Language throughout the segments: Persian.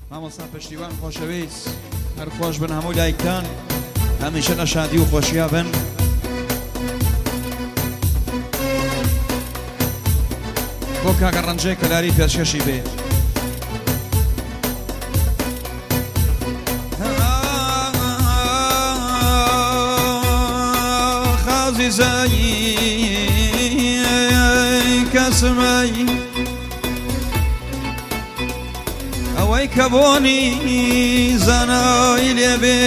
مامۆستا پشتیوان خۆشەویست هەر خۆش بن هەموو لایکتان هەمیشە لە شادی و خۆشییا بن. بۆ کاکە ڕەنجەی کەلاری پێشکەشی بێ. خازیزایی کەسمایی ئەوەی کە بۆنی زانایی لێبێ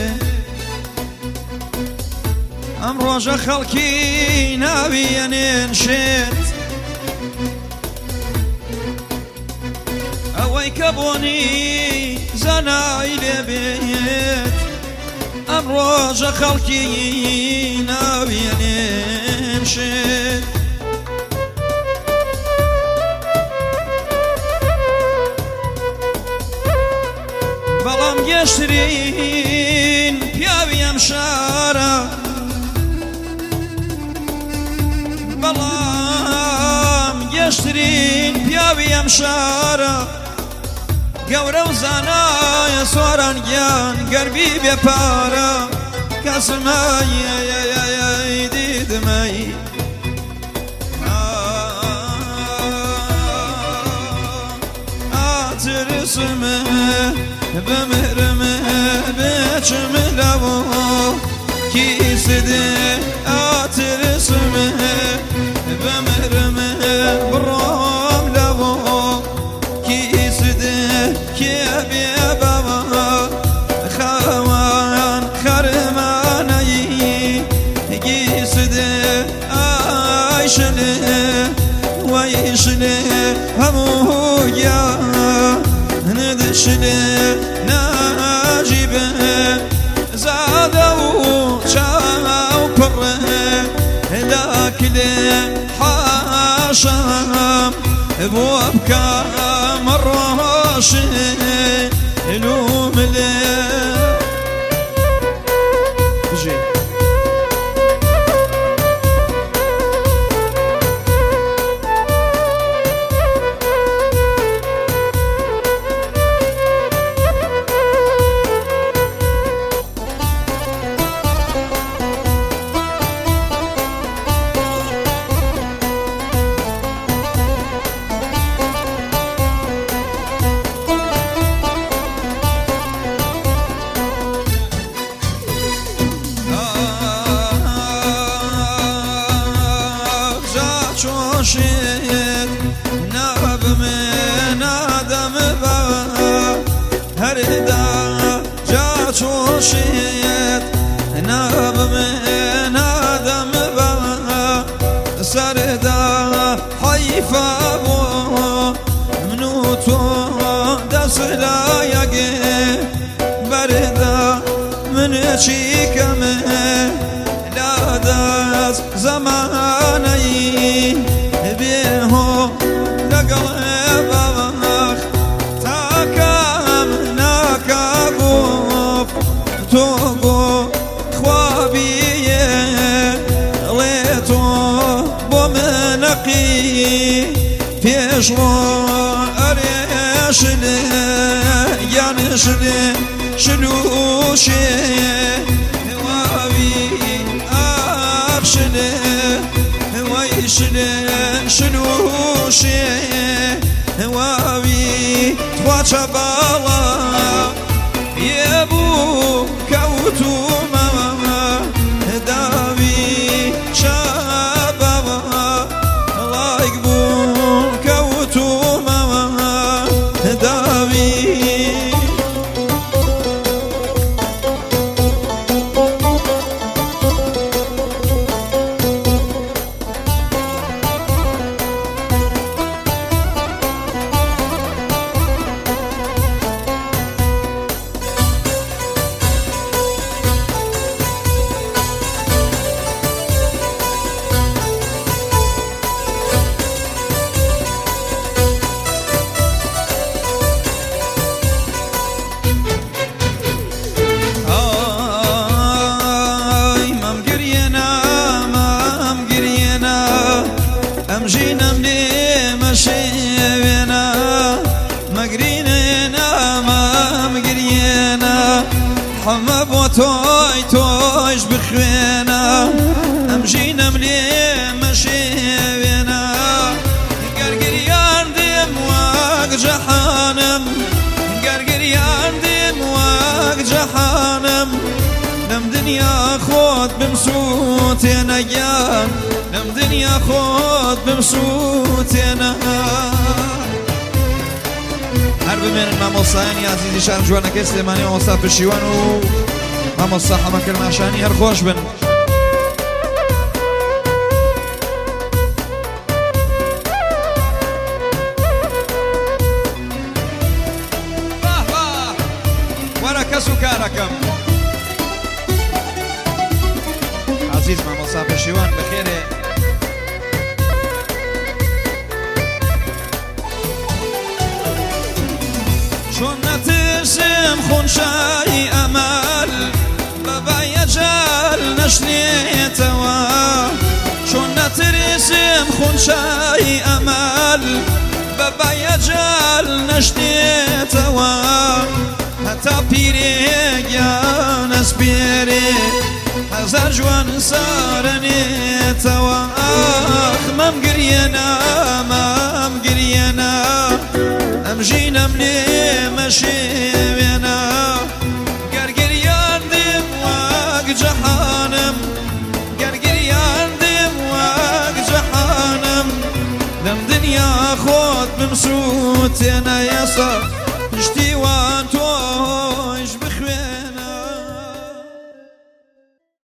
ئەم ڕۆژە خەڵکی ناویەنێن شێت ئەوەی کە بۆنی زانایی لێبێت ئەم ڕۆژە خەڵکی ناویەنێن شێت بەڵام گەشترین پیاوی ئەم شارە بەڵام گەشترین پیاوی ئەم شارە گەورە و زانایە سواران گیان گەربی بێپارە کەسمایی دیدمەی ئاترسمە بمرمە بچمە لەوە کیسدێ ئاترسمە بمرمە بڕۆم لەوە کیسدێ کێ بێ بەوە خاوان خەرمانەیی گیسدێ ئایشلێ وەیشلێ هەموو گیان ندشلێ ناجیبێ زادە و چاو پڕێ لاکلێ حاشام بۆ بکەم ڕۆژێ لوملێ چۆشێت نابمێ نادەم بە هەردا جا چۆشێت نابمێ نادەم بە سەردا حەیفە بۆ من و تۆ دەست لە یەکێ بەردا من چیکەمێ لا دەست زەمانەی بێهۆ لەگەڵ بەوەخ تاکەم ناکە گۆف تۆ بۆ خوابیە ڵێ تۆ بۆ منەقی پێشڕۆ ئەرێشلێ یانشلێ شلوشێ واوی ئاخشلێ وەیشلێ شلوشێ واوی تواچە باڵە یێبوو کەوتومەوە داوی شەبەوە لایک بوو کەوتومەوە داوی گرینا مام گرینا حما بو توی تویش بخوینا ام جینم لی مشیوینا گرگریان دیم واق جهانم گرگریان دیم واق جهانم نم دنیا خود بمسوتنا يا نم دنيا خود بمسوتنا حرب من الماموساني عزيزي شان جوانا كسلماني ومصطفى الشيوان وماموسا حمك المعشاني هر خوش بن واه واه ورك سكاركم عزيز مع مصطفى الشيوان بخير شون نتسم خون شاي امل بابا يجال نشني توا شون نترسم خون شاي امل بابا يجال نشني توا حتى بيري يا ناس بيري هزار جوان سارني تواخ مام قرينا مام قرينا ام جينا مني مشينا قرقريان ديم واق جحانم قرقريان ديم واق جحانم لم دنيا خود بمسوتنا يسا اشتي وانتو